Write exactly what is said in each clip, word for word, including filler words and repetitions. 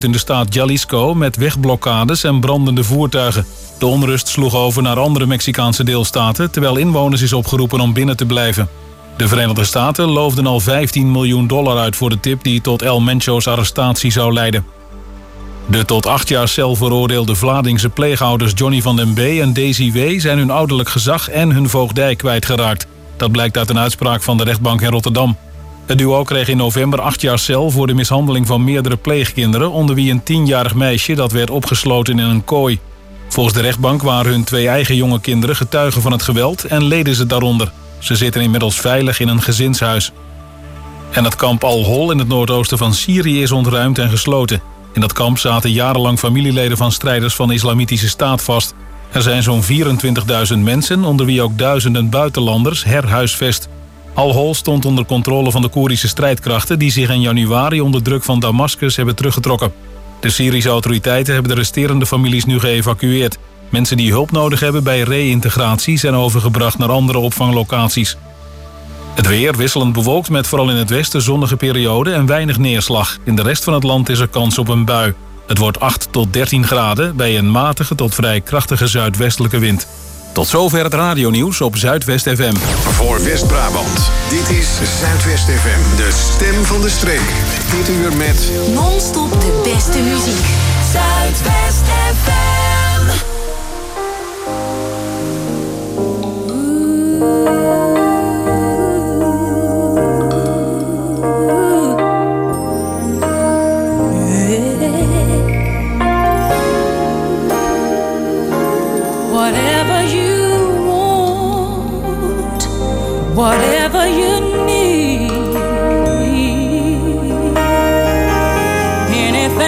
in de staat Jalisco met wegblokkades en brandende voertuigen. De onrust sloeg over naar andere Mexicaanse deelstaten, terwijl inwoners is opgeroepen om binnen te blijven. De Verenigde Staten loofden al vijftien miljoen dollar uit voor de tip die tot El Mencho's arrestatie zou leiden. De tot acht jaar cel veroordeelde Vladingse pleegouders Johnny van den B. en Daisy W. zijn hun ouderlijk gezag en hun voogdij kwijtgeraakt. Dat blijkt uit een uitspraak van de rechtbank in Rotterdam. Het duo kreeg in november acht jaar cel voor de mishandeling van meerdere pleegkinderen, onder wie een tienjarig meisje dat werd opgesloten in een kooi. Volgens de rechtbank waren hun twee eigen jonge kinderen getuigen van het geweld en leden ze daaronder. Ze zitten inmiddels veilig in een gezinshuis. En het kamp Al-Hol in het noordoosten van Syrië is ontruimd en gesloten. In dat kamp zaten jarenlang familieleden van strijders van de Islamitische Staat vast. Er zijn zo'n vierentwintigduizend mensen, onder wie ook duizenden buitenlanders, herhuisvest. Al-Hol stond onder controle van de Koerdische strijdkrachten die zich in januari onder druk van Damascus hebben teruggetrokken. De Syrische autoriteiten hebben de resterende families nu geëvacueerd. Mensen die hulp nodig hebben bij reïntegratie zijn overgebracht naar andere opvanglocaties. Het weer wisselend bewolkt met vooral in het westen zonnige perioden en weinig neerslag. In de rest van het land is er kans op een bui. Het wordt acht tot dertien graden bij een matige tot vrij krachtige zuidwestelijke wind. Tot zover het radionieuws op Zuidwest F M. Voor West-Brabant, dit is Zuidwest F M, de stem van de streek. Dit uur met non-stop de beste muziek. Zuidwest F M. Whatever you need, anything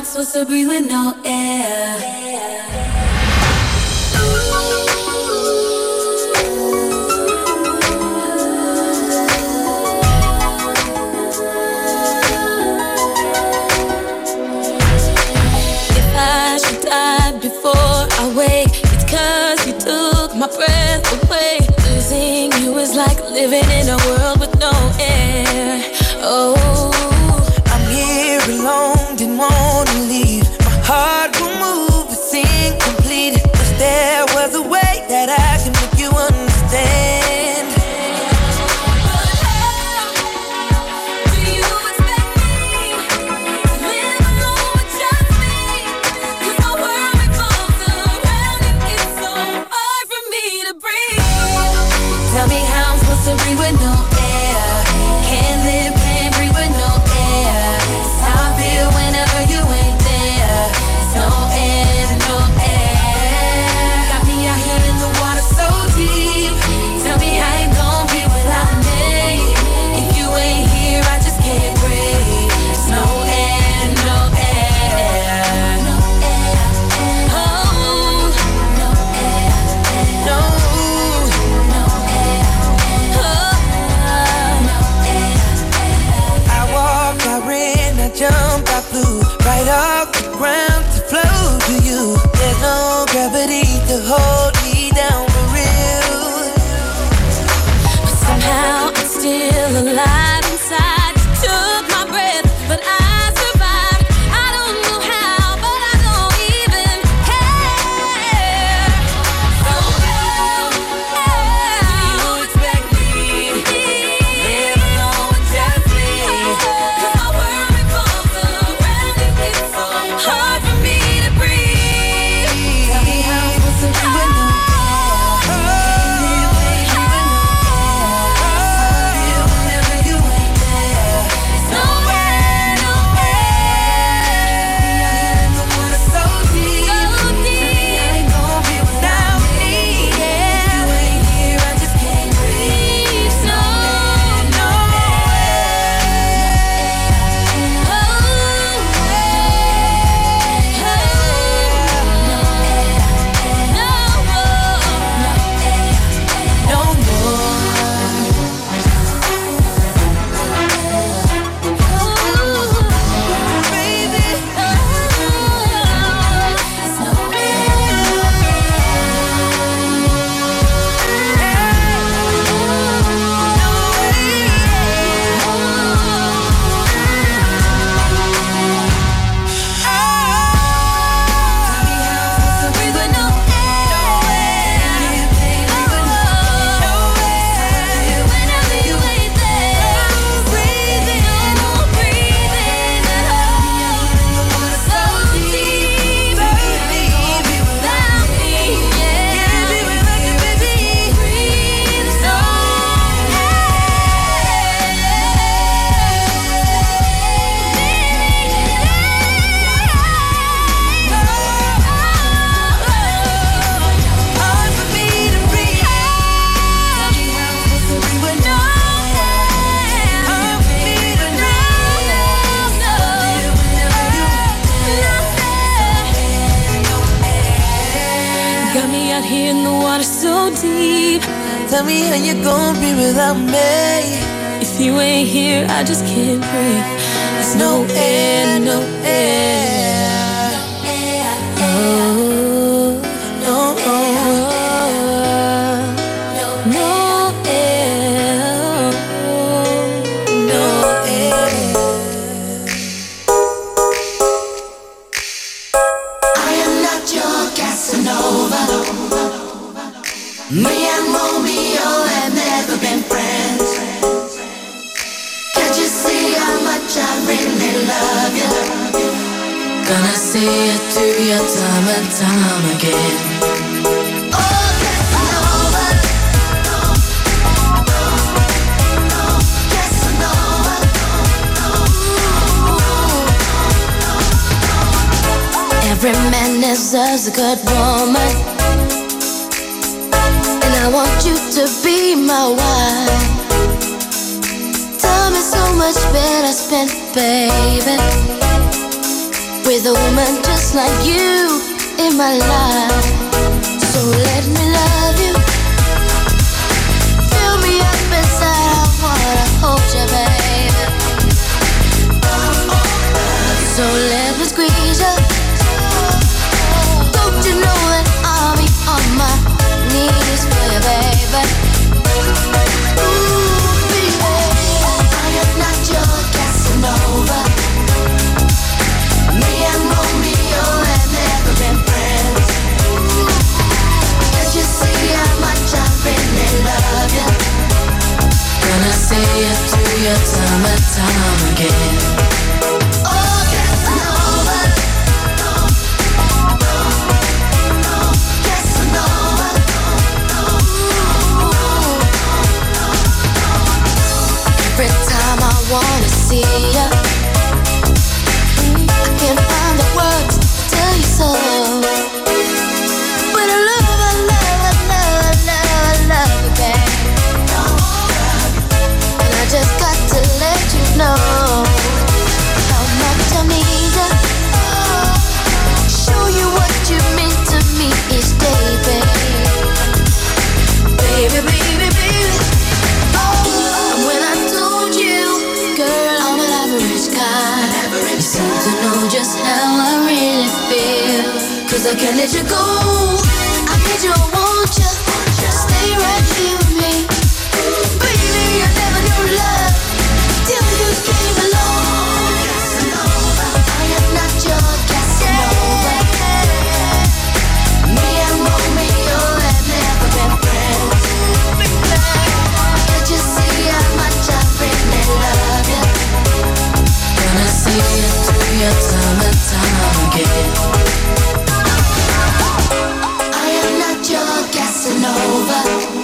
I'm supposed to breathe with no air. If I should die before I wake, it's 'cause you took my breath away. Losing you is like living in a world with no air. Oh, I'm here alone, didn't wanna leave. My heart will move, it's incomplete. If there was a way that I can make you understand. But how do you expect me to live alone with just me? 'Cause my world revolves around you. It's so hard for me to breathe. Tell me how I'm supposed to breathe with no air. Can't live, can't breathe with no air. It's how I feel whenever you ain't there. It's no air, no air. Got me out here in the water so deep. Tell me how you gon' be without me. If you ain't here, I just can't breathe. It's no air, no air. No air, oh, no air, no. Jump, I flew right off the ground to flow to you. There's no gravity to hold me down for real. but somehow I'm still alive inside. You took my breath, but I survived. I don't know how, but I don't even care. So how Do you expect me to live alone with just me? 'Cause my world revolves around you. It's so hard for me to breathe. Tell me how I'm supposed to be with no air. Can't live, can't breathe with no air. I feel whenever you ain't there. It's no air, no air. Be out here in the water so deep. Tell me how you gon' be without me. If you ain't here, I just can't breathe. No, no no more, baby. got me out here in the water so deep. Tell me how you gon' be without me. If you ain't here, I just can't breathe. There's no air, no air. Oh, no, no air, no air. I am not your Casanova. Me and Romeo have never been friends. Can't you see how much I really love you? Gonna say it to you time and time again. Oh, Casanova. Casanova. Every man deserves a good woman, and I want you to be my wife. Time is so much better spent, baby, with a woman just like you in my life. So let me love you. Fill me up inside, I wanna hold you, baby. So let me squeeze you. Don't you know that I'll be on my knees for you, baby? Ooh, baby, I am not your Casanova. Me and Romeo have never been friends. Can't you see how much I really love you? Gonna see you through your time and time again. Oh, Casanova. Casanova. Every time I wanna see you, I can't find the words to tell you so. But I love, I love, I love, I love, I love you, babe. And I just got to let you know how much I need you. Show you what you mean to me each day, babe. Baby, baby, baby. Oh, and when I told you, girl, I'm an average guy, you seem to know just how I really feel. Cause I can't let you go. I need you, I want you. Stay right here with me. Baby, I never knew love till you came along. Casanova, I am not your Casanova. Me and Romeo have never been friends. Can't you see how much I really love you? Gonna see you through your time and time again. I am not your Casanova.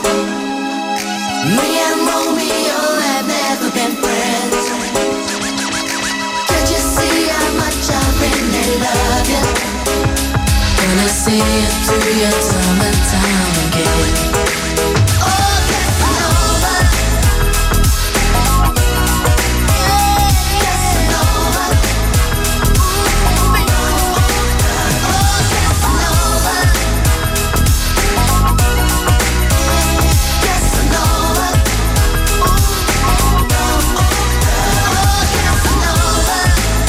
Me and Romeo have never been friends. Can't you see how much I really love you? Gonna see you through your time and time again. Oh, Casanova. Yeah, Casanova. Ooh, baby. Oh, Casanova. Casanova. Ooh. Oh, Casanova.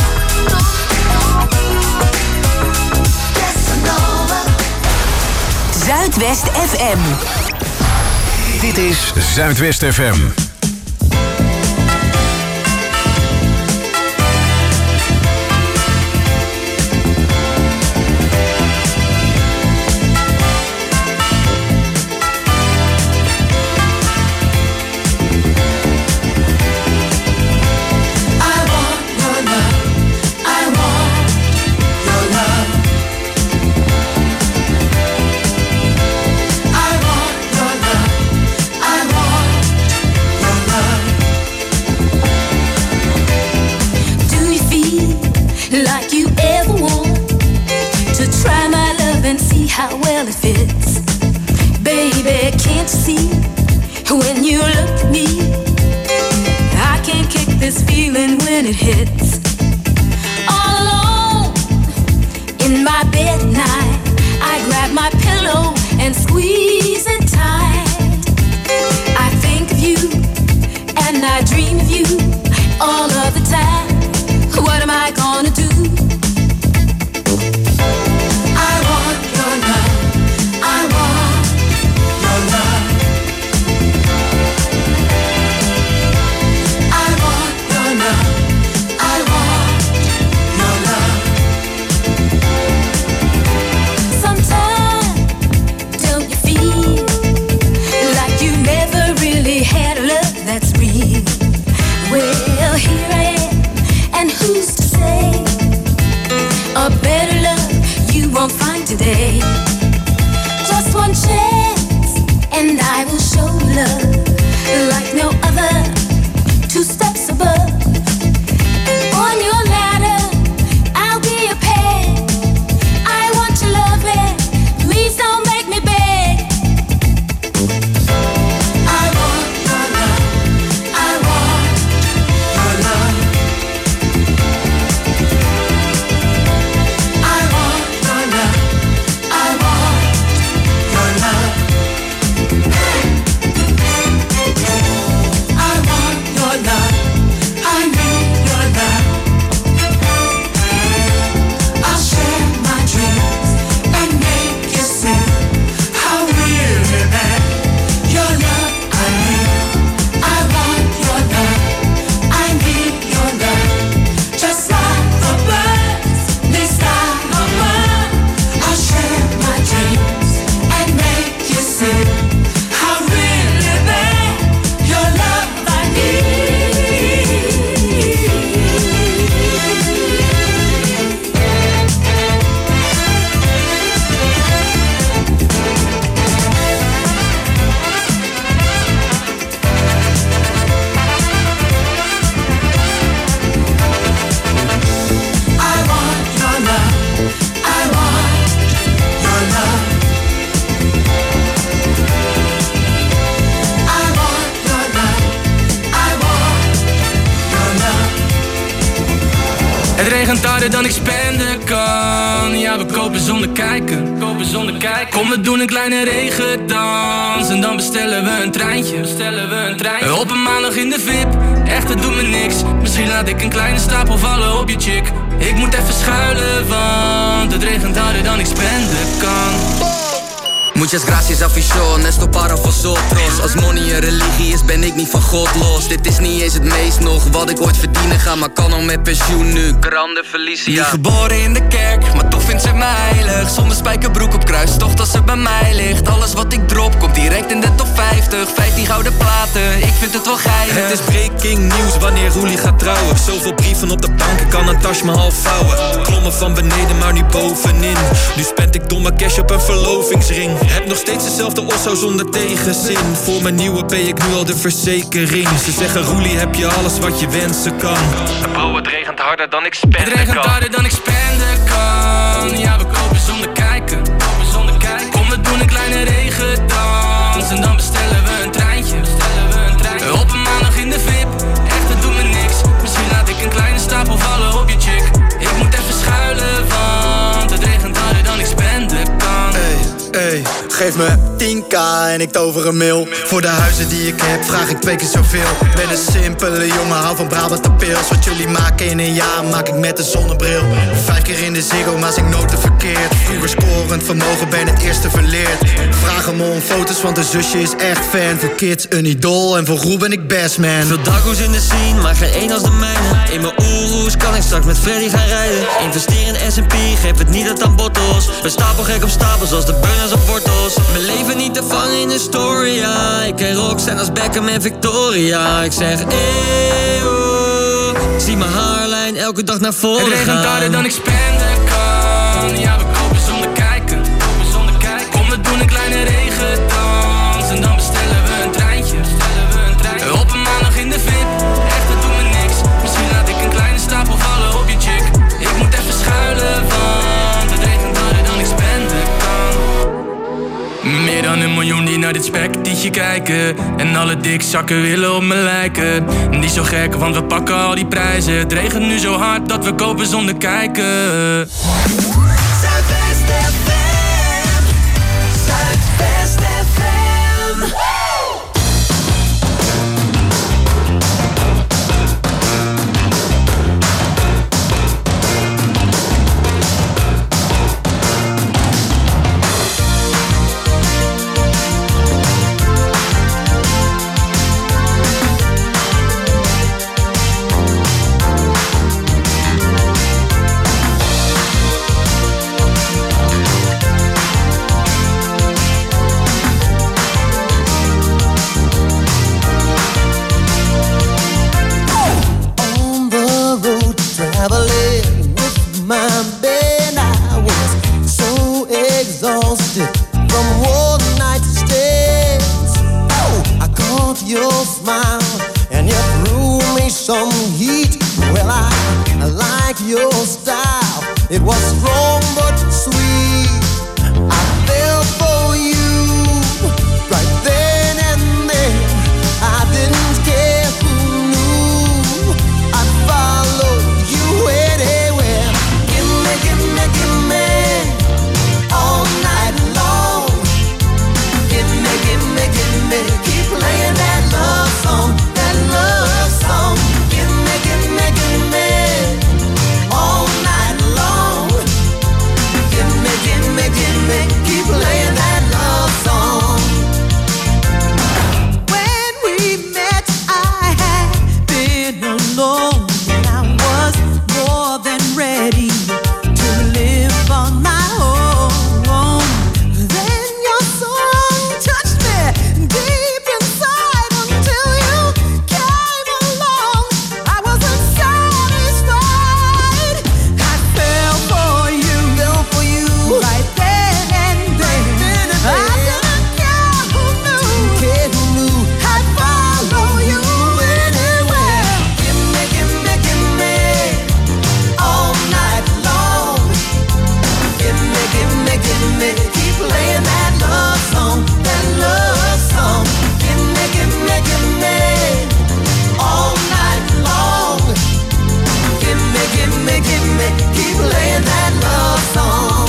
Casanova. Zuidwest F M. Dit is Zuidwest F M. Like you ever want to try my love and see how well it fits. Baby, can't you see when you look at me? I can't kick this feeling when it hits. All alone in my bed at night, I grab my pillow and squeeze it tight. I think of you and I dream of you all of the time. What am I gonna do? I want your love. I want your love. I want your love. I want your love. Sometimes don't you feel like you never really had a love that's real? Well, here I am regent harder dan ik spenden kan. Ja, we kopen zonder kijken, kopen zonder kijken. Kom, we doen een kleine regendans. En dan bestellen we een treintje, bestellen we een treintje. Op een maandag in de V I P, echt het doet me niks. Misschien laat ik een kleine stapel vallen op je chick. Ik moet even schuilen, want het regent harder dan ik spenden kan. Muchas gracias afición, esto para vosotros. Als money een religie is, ben ik niet van God los. Dit is niet eens het meest nog wat ik ooit verdienen ga, maar kan al met pensioen nu. Grande Felicia. Niet geboren in de kerk, maar toch vindt ze mij heilig. Zonder spijkerbroek op kruistocht als ze bij mij ligt. Alles wat ik drop komt direct in de top vijftig. vijftien gouden platen, ik vind het wel geinig. Het is breaking news wanneer Roelie gaat trouwen. Zoveel brieven op de bank, ik kan een tas me half vouwen. Klommen van beneden, maar nu bovenin. Nu spend ik domme cash op een verlovingsring. Heb nog steeds dezelfde osso zonder tegenzin. Voor mijn nieuwe ben ik nu al de verzekering. Ze zeggen Roelie, heb je alles wat je wensen kan. Bro, het regent harder dan ik spenden kan. Het regent harder dan ik spenden kan. Ja, we kopen zonder kijken, kopen zonder kijken. Kom, we doen een kleine regendans. En dan bestellen we een treintje, bestellen we een treintje. Op een maandag in de V I P, echt het doet me niks. Misschien laat ik een kleine stapel vallen op je chick. Ik moet even schuilen, want het regent harder dan ik spenden kan. Hey, hey, geef me tien k en ik tover een mil. Voor de huizen die ik heb vraag ik twee keer zoveel. Ben een simpele jongen, hou van Brabant de pils. Wat jullie maken in een jaar maak ik met een zonnebril. Vijf keer in de Ziggo, maar zing noten verkeerd. Vroeger scorend vermogen, ben het eerste verleerd. Vraag hem om foto's, want de zusje is echt fan. Voor kids een idool en voor Roel ben ik best man. Veel dago's in de scene, maar geen één als de mijne. In mijn oeroes kan ik straks met Freddy gaan rijden. Investeer in S en P, geef het niet uit aan bottles. Ben stapelgek op stapels als de burners op wortels. Mijn leven niet te vangen in Historia. Ik ken Roxanne als Beckham en Victoria. Ik zeg eeuw, zie mijn haarlijn elke dag naar voren gaan. Het regent harder dan ik spenden kan. Ja, we kopen zonder kijken, kopen zonder kijken. Kom, we doen een kleine regendans. En dan bestellen we een treintje, bestellen we een treintje. Op een maandag in de V I P, echt het doet me niks. Misschien laat ik een kleine stapel vallen op je chick. Ik moet even schuilen, want het regent harder dan ik spenden kan. Meer dan een miljoen die naar dit spektietje kijken. En alle dikzakken willen op me lijken. Niet zo gek, want we pakken al die prijzen. Het regent nu zo hard dat we kopen zonder kijken. Zuidwest F M. Zuidwest F M. Traveling with my band, I was so exhausted from one night stands. Oh, I caught your smile and you threw me some heat. Well, I, I like your style. It was strong but sweet. I fell for you right then and there. I didn't care who knew. I'd follow you anywhere. Gimme, gimme, gimme all night long. Gimme, gimme, gimme, keep playing that love song, that love song. Gimme, gimme, gimme all night long. playing that love song.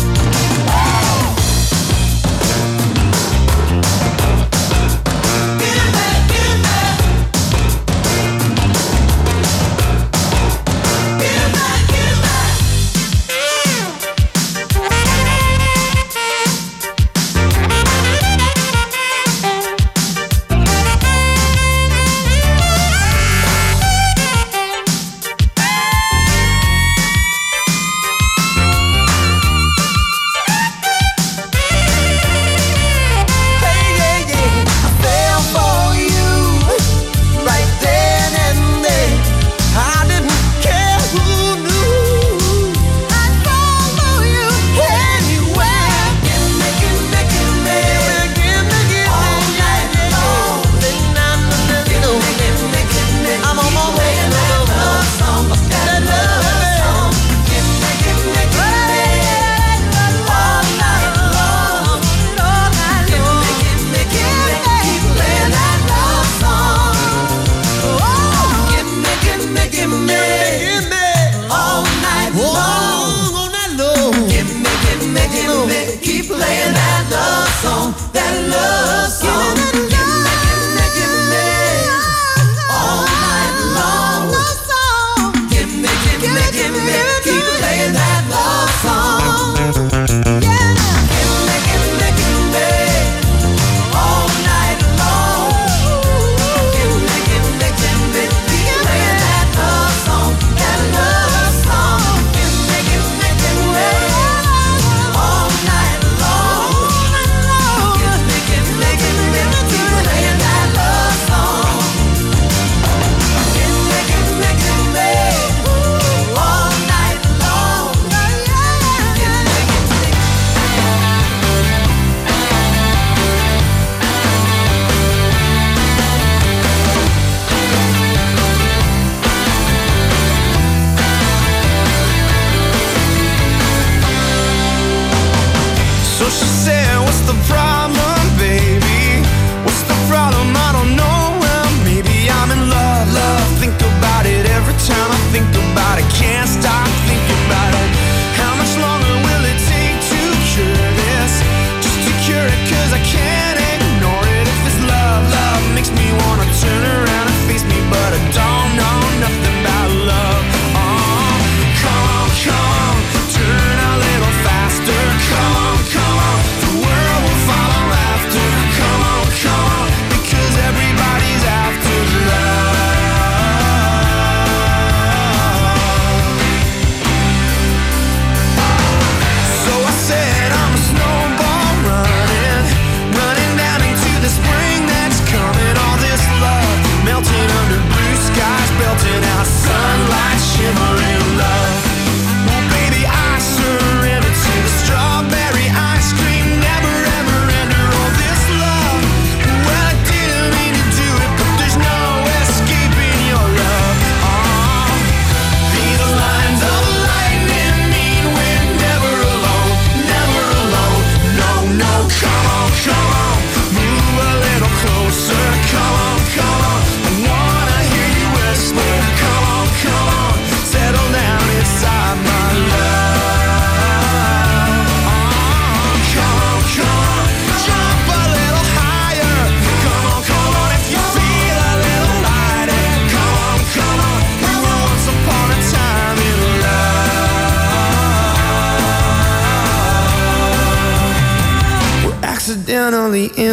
Accidentally in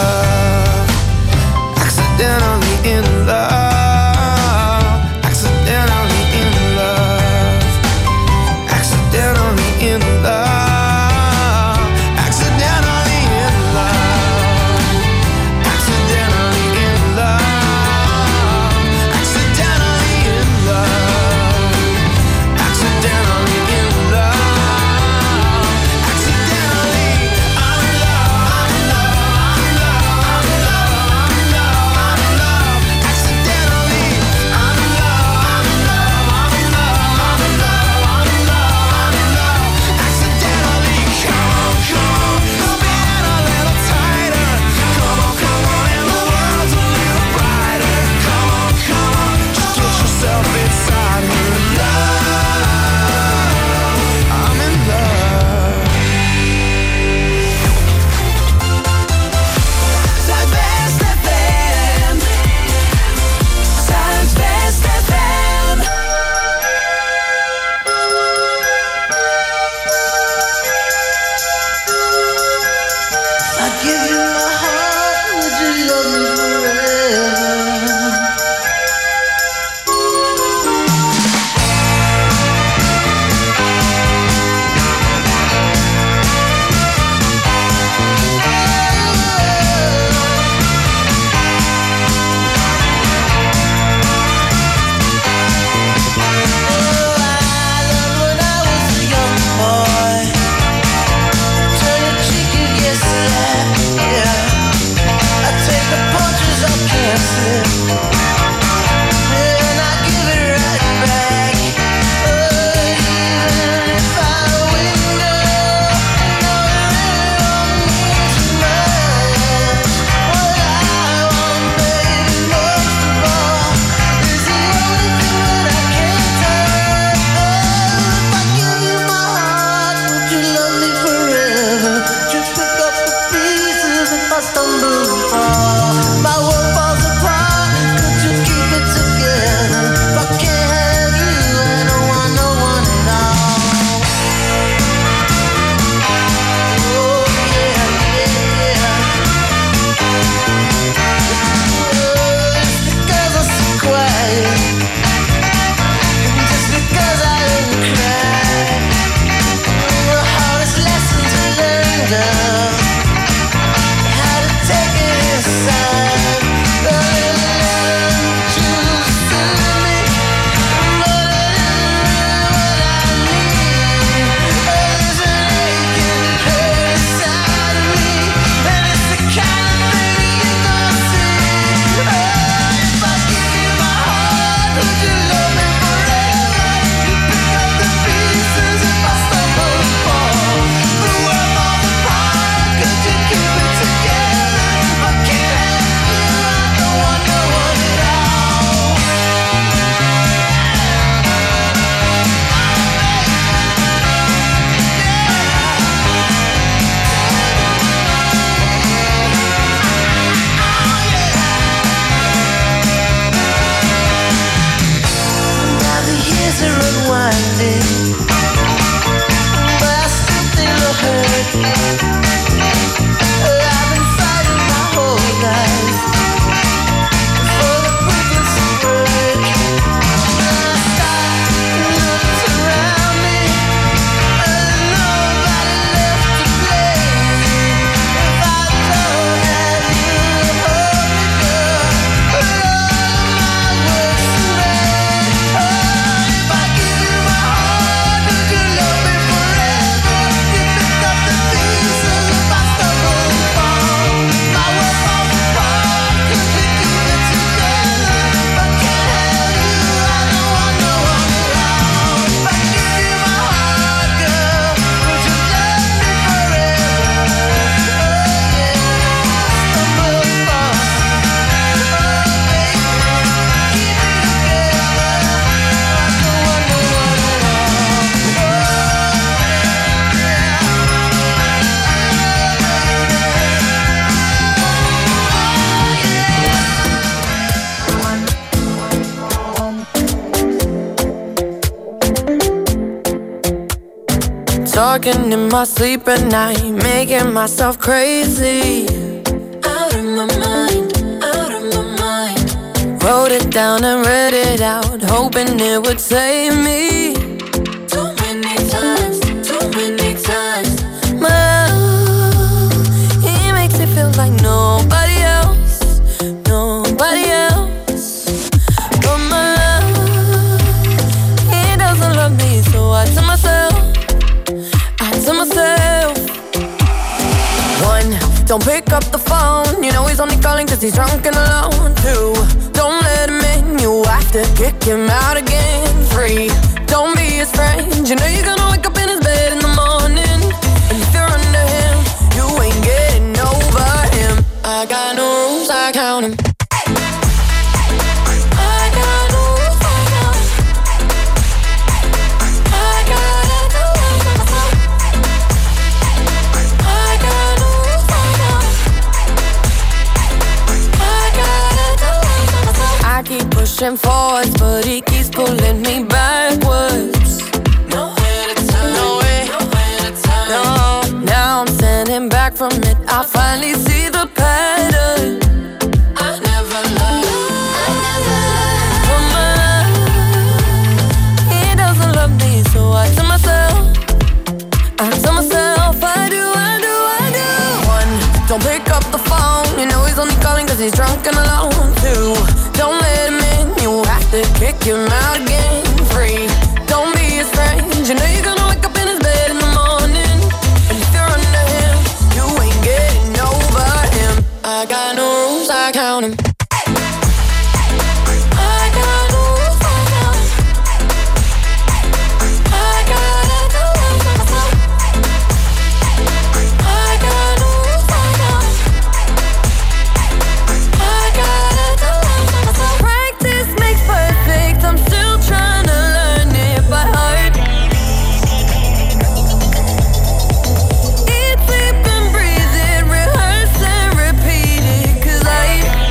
love. Accidentally in love. Accidentally in love. Accidentally in love. Accidentally in love. Accidentally in love. Accidentally in love. Accidentally in love. Accidentally I'm in love. I'm in love. I'm in love. Talking in my sleep at night, making myself crazy. Out of my mind, out of my mind. Wrote it down and read it out, hoping it would save me. Too many times, too many times. My love, he makes it feel like nobody else, nobody else. But my love, he doesn't love me, so I tell myself, I tell myself. One, don't pick up the phone, you know he's only calling cause he's drunk and alone. Two, don't let him in, you have to kick him out again. Three, don't be his friend, you know you're gonna wake up in his bed in the morning. And if you're under him, you ain't getting over him. I got no rules, I count him. I got no rules, I count him. I gotta do it for myself. I got no rules, I count him. I gotta do it for myself. I keep pushing forwards, but he keeps pulling me backwards. Nowhere to turn, nowhere, nowhere to turn. No, now I'm standing back from it. I finally see the pattern. I never loved, I never loved. But my love, he doesn't love me, so I tell myself, I tell myself, I do, I do, I do. One, don't pick up the phone, you know he's only calling cause he's drunk and alone. Two, don't let him in, you have to kick him out again. Three, don't be his friend, you know you're gonna wake up in his bed in the morning. And if you're under him, you ain't getting over him. I got no rules, I count him. I got no rules, I count him. I gotta do it for myself. I got no rules, I count him. I gotta do it for myself. Practice makes perfect, I'm still trying to learn it by heart. Eat, sleep and breathe it, rehearse and repeat it, cause I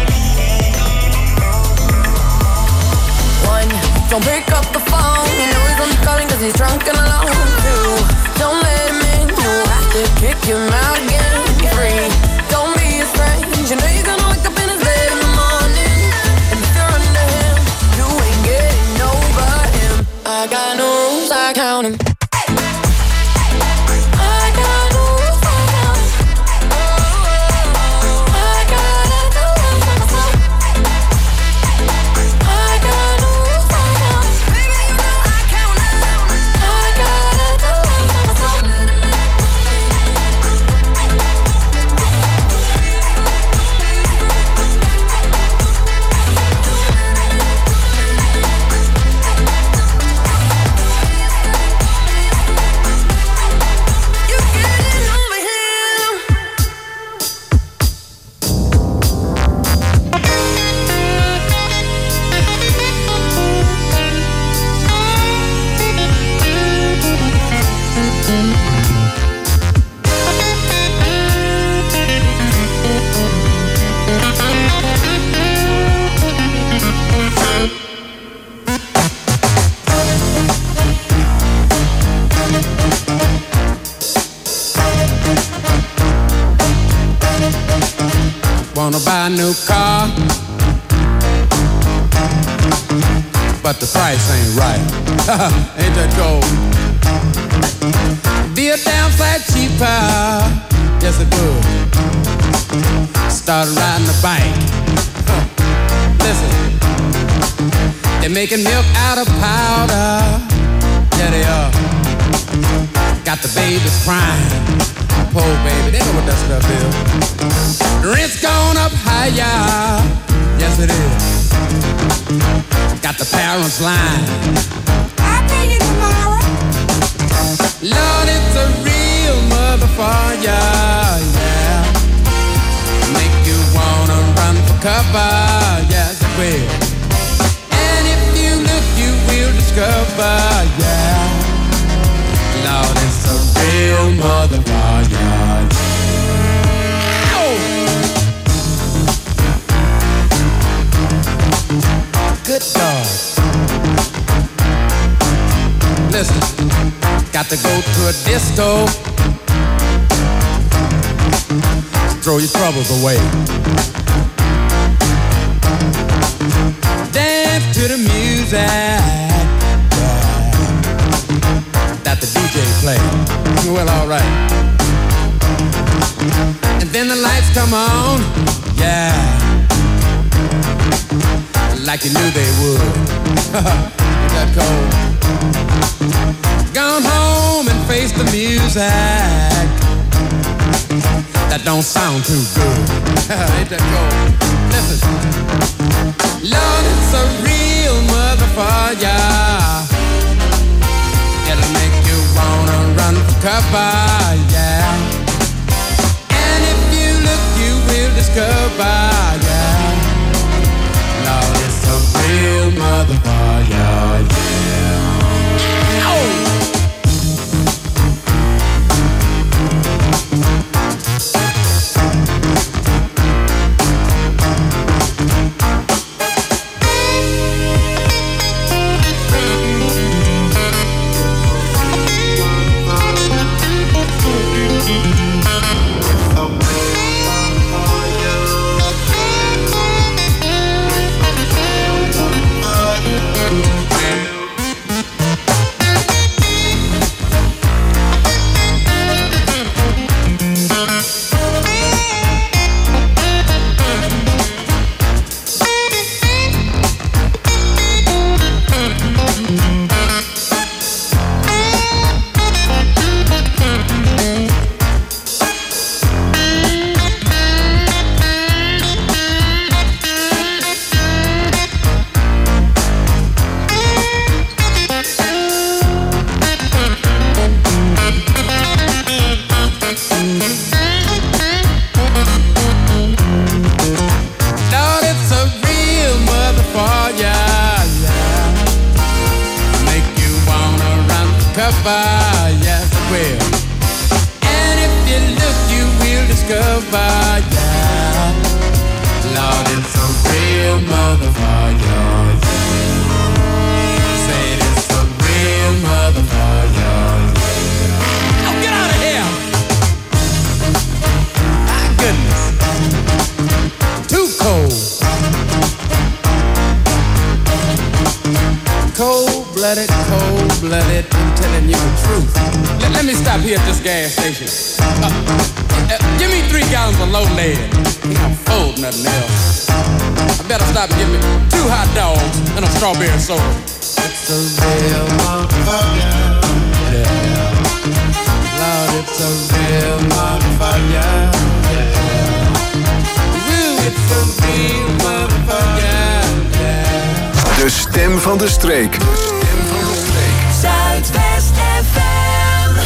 One, don't pick up the phone, you know he's only calling cause he's drunk and alone. Two, don't let him in, you have to kick him out again. Three, don't be his friend, you know you're gonna wake up in his bed in the morning. And if you're under him, you ain't getting over him. I got no rules, I count him. I got no rules, I count him. I gotta do it for myself. I got no rules, I count him. Baby, you know I count him. I gotta do it for myself. You getting over him. Wanna buy a new car, but the price ain't right. Ain't that gold? Be a damn sight cheaper, yes it would. Started riding a bike. Huh. Listen, they're making milk out of powder. Yeah they are. Got the babies crying. Poor baby, they know what that stuff is. Rent's gone up higher, yes it is. Got the parents lying. I'll pay you tomorrow. Lord, it's a real motherfucker, yeah. Make you wanna run for cover, yes it will. And if you look, you will discover, yeah. Lord, it's a real motherfucker. Good God. Listen, Got to go to a disco. Throw your troubles away. Dance to the music, yeah, that the D J plays. Well, all right. And then the lights come on, yeah, like you knew they would. Is that cold? Gone home and face the music. That don't sound too good. Ain't that cold? Listen. Lord, it's a real motherfucker. It'll make you wanna run for cover, yeah. And if you look, you will discover, yeah. Lord, it's a real motherfucker, yeah. Oh! Cold-blooded, cold-blooded, I'm telling you the truth. Let, let me stop here at this gas station. Uh, uh, give me three gallons of low lead. I'm full, nothing else. I better stop and give me two hot dogs and a strawberry soda. It's a real motherfucker. Yeah. Lord, it's a real motherfucker. Yeah. Woo, it's a real motherfucker. De stem van de streek. De stem van de streek. Zuidwest F M.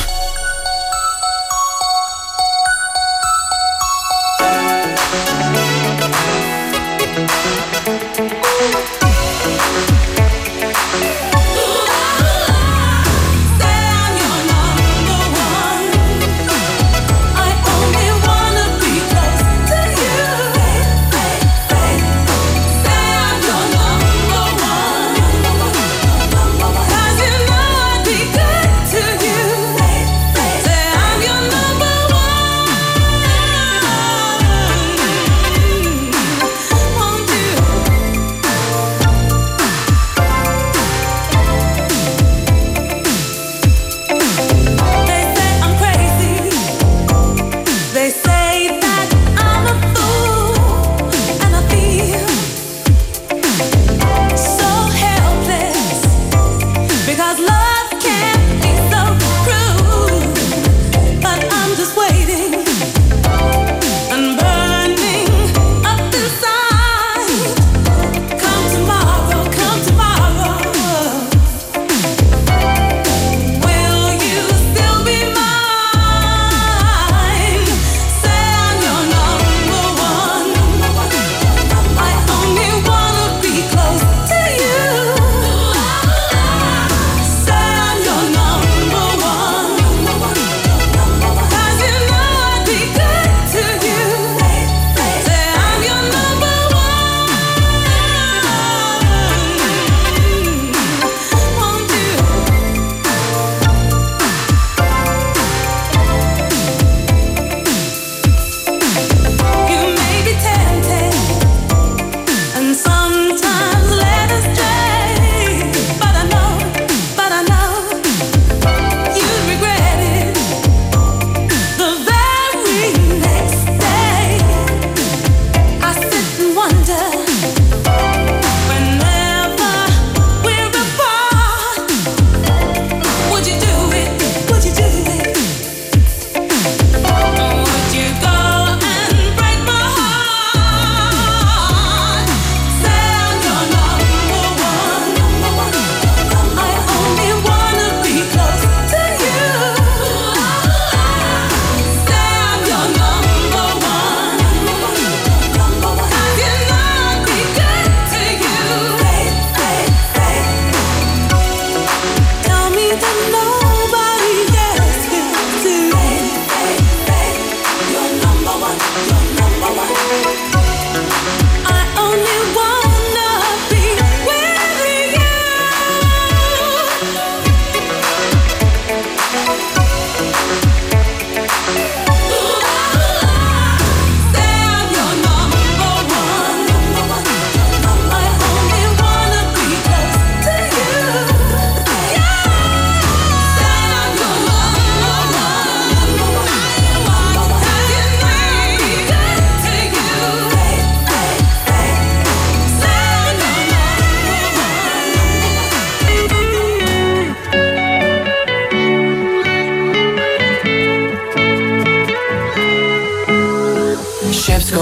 Say I'm your number one.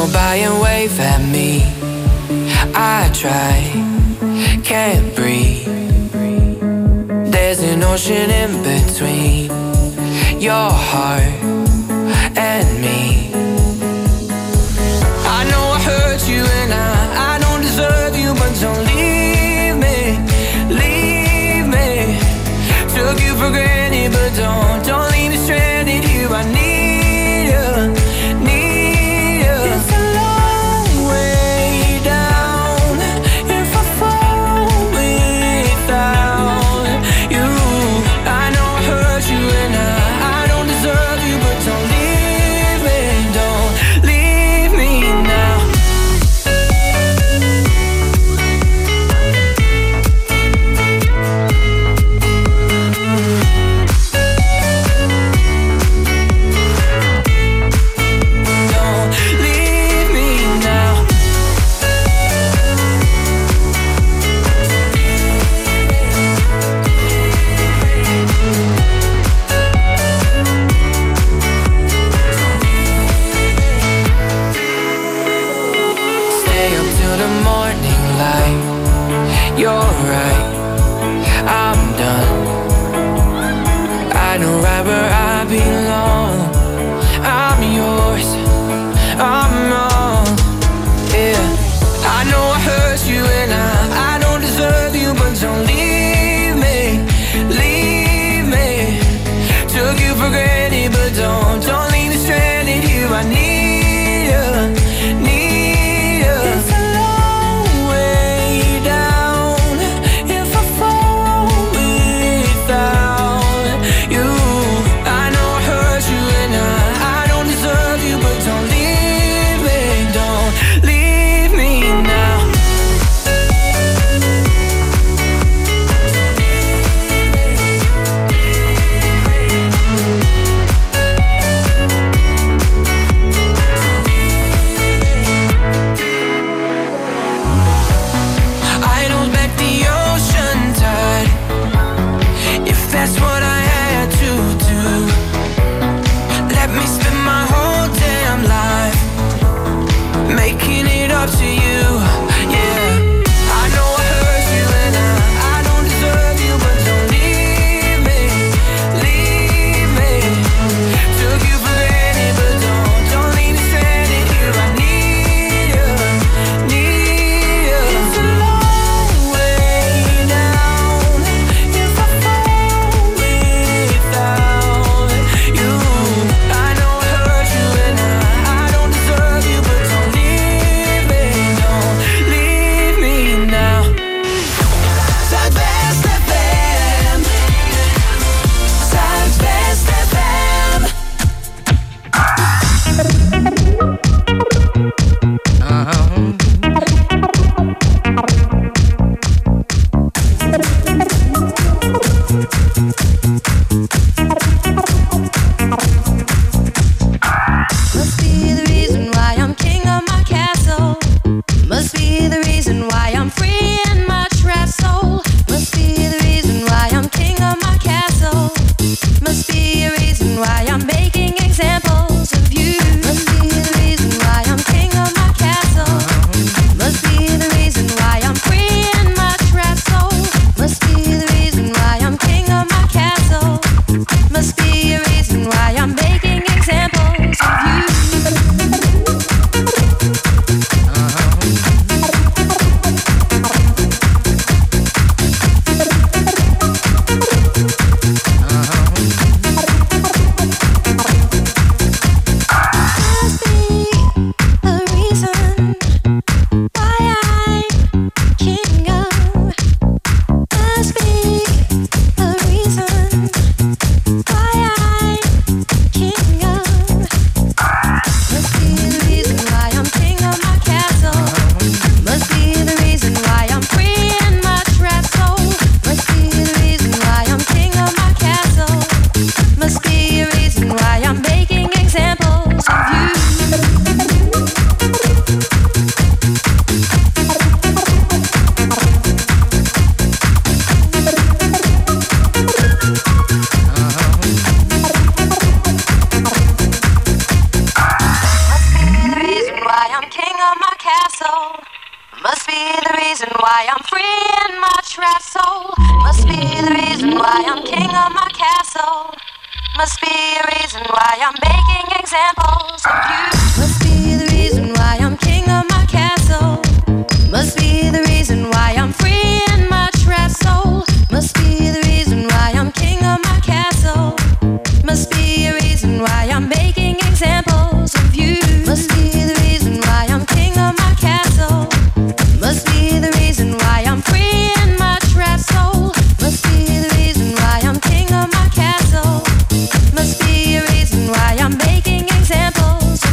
by and wave at me. I try, can't breathe. There's an ocean in between your heart and me. I know I hurt you and I, I don't deserve you, but don't leave me, leave me. Took you for granted, but don't, don't leave me stranded here. I need you, need you. It's a long way down if I fall without you. I know I hurt you and I, I don't deserve you, but don't leave me, don't leave me now. You're right, I'm done. I know right where I belong. I'm yours, I'm wrong. Yeah, I know I hurt you and I, I don't deserve you, but don't leave me, leave me. Took you for granted, but don't, don't leave me stranded here. I need you, need you. It's a long way down. Up to you, yeah. I know I hurt you and I, I don't deserve you, but don't leave me, leave me. Took you for granted, but don't, don't leave me stranded here. I need you, need you. It's a long way down if I fall without you. I know I hurt you and I, I don't deserve you, but don't leave. Must be the reason why I'm king of my castle. Must be the reason why I'm free in my trapped soul. Must be the reason why I'm king of my castle. Must be a reason why I'm making examples of you. Must be the reason why I'm king of my castle. Must be the reason why I'm free in my trapped soul. Must be the reason why I'm king of my castle. Must be a reason why I'm making examples of you. why I'm king of my castle. Must be a reason why I'm making examples of you. Must be the reason why I'm king of my castle. Must be the reason why I'm free in my trapped soul. Must be the reason why I'm king of my castle. Must be a reason why I'm making examples of you. Must be the reason why I'm king of my castle. Must be the reason why I'm free in my trapped soul. Must be the reason why I'm king of my castle. Must be a reason why I'm making examples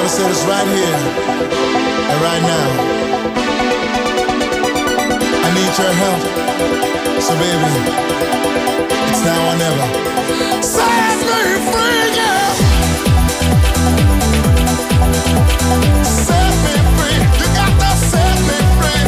said it's right here and right now. I need your help. So baby, it's now or never. Set me free, yeah. Set me free. You got to set me free.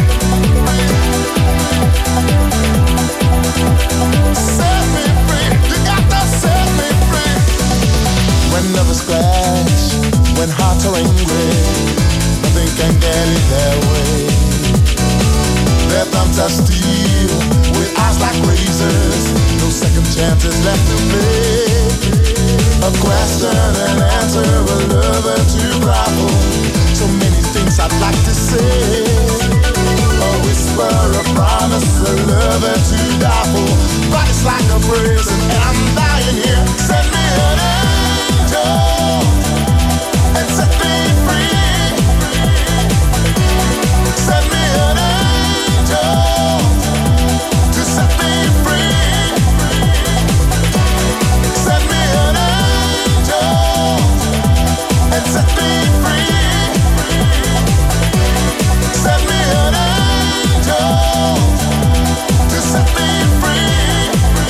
Set me free. You got to set me free. When lovers clash, when hearts are angry, nothing can get it their way. Their thumbs are steel, with eyes like razors, no second chances left to play. A question and answer, a lover to grapple. So many things I'd like to say. A whisper, a promise, a lover to die for. But it's like a prison and I'm dying here. Send me an angel and set me free. Send me an angel to set me free. Send me an angel and set me free. Send me an angel to set me free.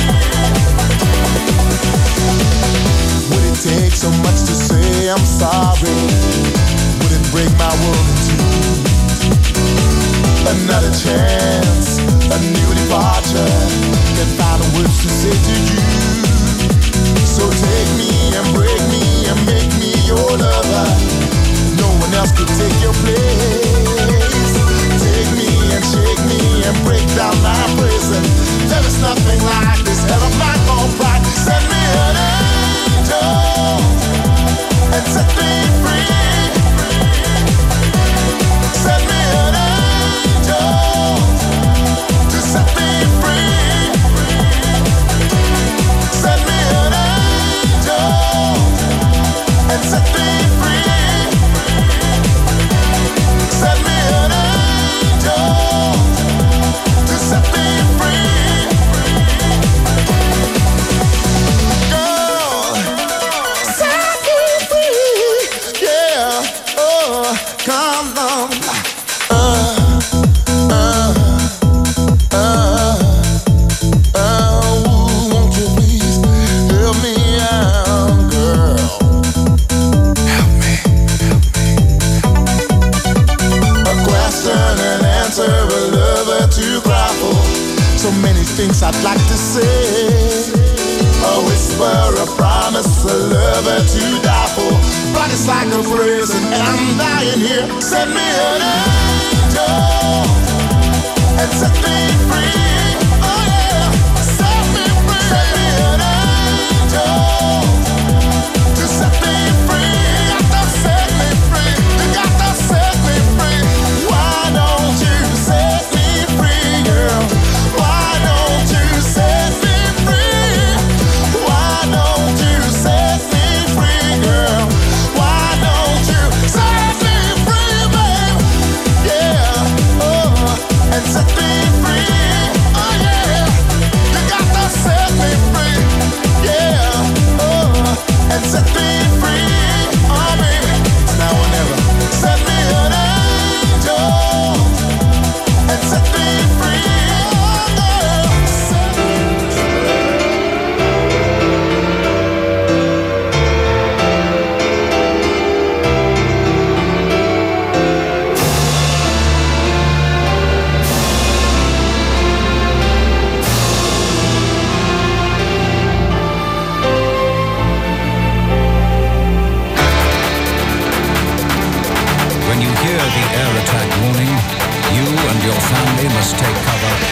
Would it take so much to say I'm sorry? Would it break my world in two? Another chance, a new departure. Can find the words to say to you. So take me and break me and make me your lover. No one else could take your place. Take me and shake me and break down my prison. There is nothing like this hell of my own pride. Send me an angel and set me free. Send me an angel to set me free. Send me an angel and set me free. Send me an angel to set me free. Girl, set me free. Yeah, oh, come on. Uh, uh, uh, uh, won't you please help me out, girl? Help me, help me. A question and answer, a lover to cry for. So many things I'd like to say. A whisper, a promise, a lover to die for. But it's like a prison and I'm dying here. Send me an angel and set me free. Oh yeah, set me free. Send me an angel to set me free. You got to set me free. You got to set me free. Why don't you set me free, girl? Why don't you set me free? Why don't you set me free, girl? Why don't you set me free, babe? Yeah, oh, and set me free. Oh yeah, you got to set me free. Yeah, oh, and set me free. Oh baby, it's now or never. Set me an angel and set me free. Oh girl, set me When you hear the air attack warning, you and your family must take cover